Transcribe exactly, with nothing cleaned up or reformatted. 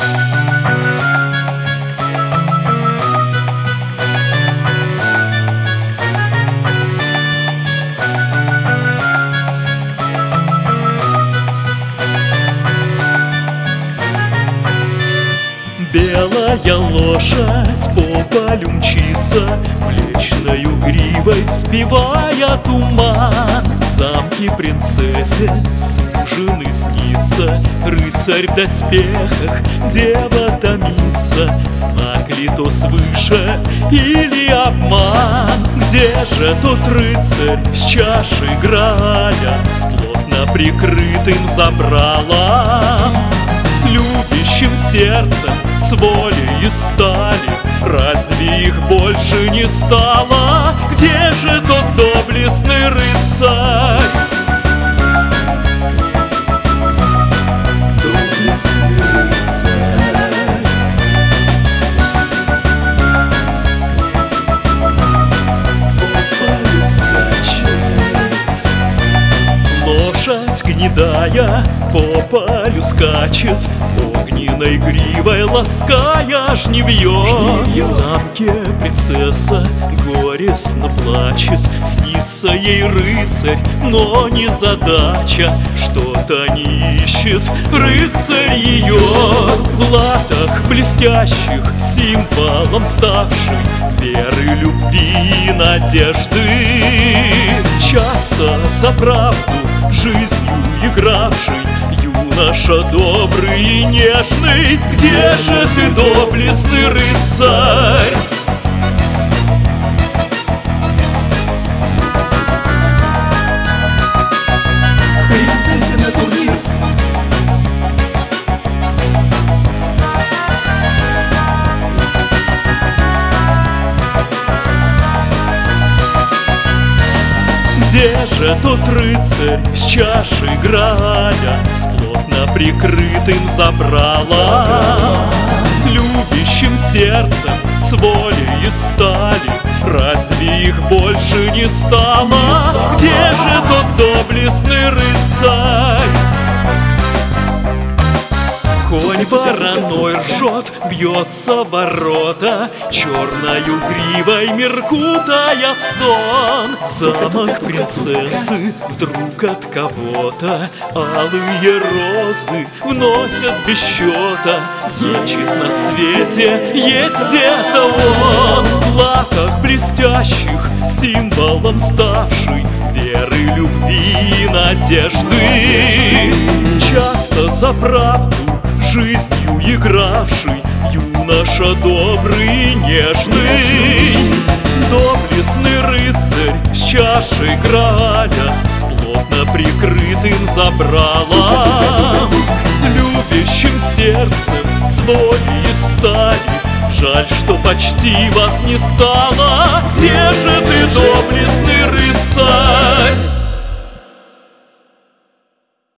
Белая лошадь по полю мчится, млечною гривой вспевая туман. В замке принцессе суженый снится, рыцарь в доспехах, дева томится. Знак ли то свыше или обман? Где же тот рыцарь с чашей Грааля, с плотно прикрытым забралом? С любящим сердцем, с волей и стали, разве их больше не стало? Где же тот доблестный рыцарь? Доблестный рыцарь. По полю скачет. Лошадь гнедая по полю скачет, огненной гривой лаская жневье. В замке принцесса горестно плачет, снится ей рыцарь, но не задача. Что-то не ищет рыцарь ее, в латах блестящих, символом ставший веры, любви и надежды. Часто за правду жизнью игравший, юноша добрый и нежный, где же ты, доблестный рыцарь? К принцессе на турнир. Где же тот рыцарь с чашей Грааля, с плотно прикрытым забралом? С любящим сердцем, с волей и стали, разве их больше не стало? Где же тот доблестный рыцарь? Конь вороной ржет, бьется в ворота, черною гривой меркутая в сон. Замок принцессы вдруг от кого-то алые розы вносят без счета. Значит, на свете есть где-то он, в латах блестящих, символом ставший веры, любви и надежды. Часто за правду жизнью игравший, юноша добрый и нежный. Доблестный рыцарь с чашей Грааля, с плотно прикрытым забралом. С любящим сердцем, с волей и стали, жаль, что почти вас не стало. Где же ты, доблестный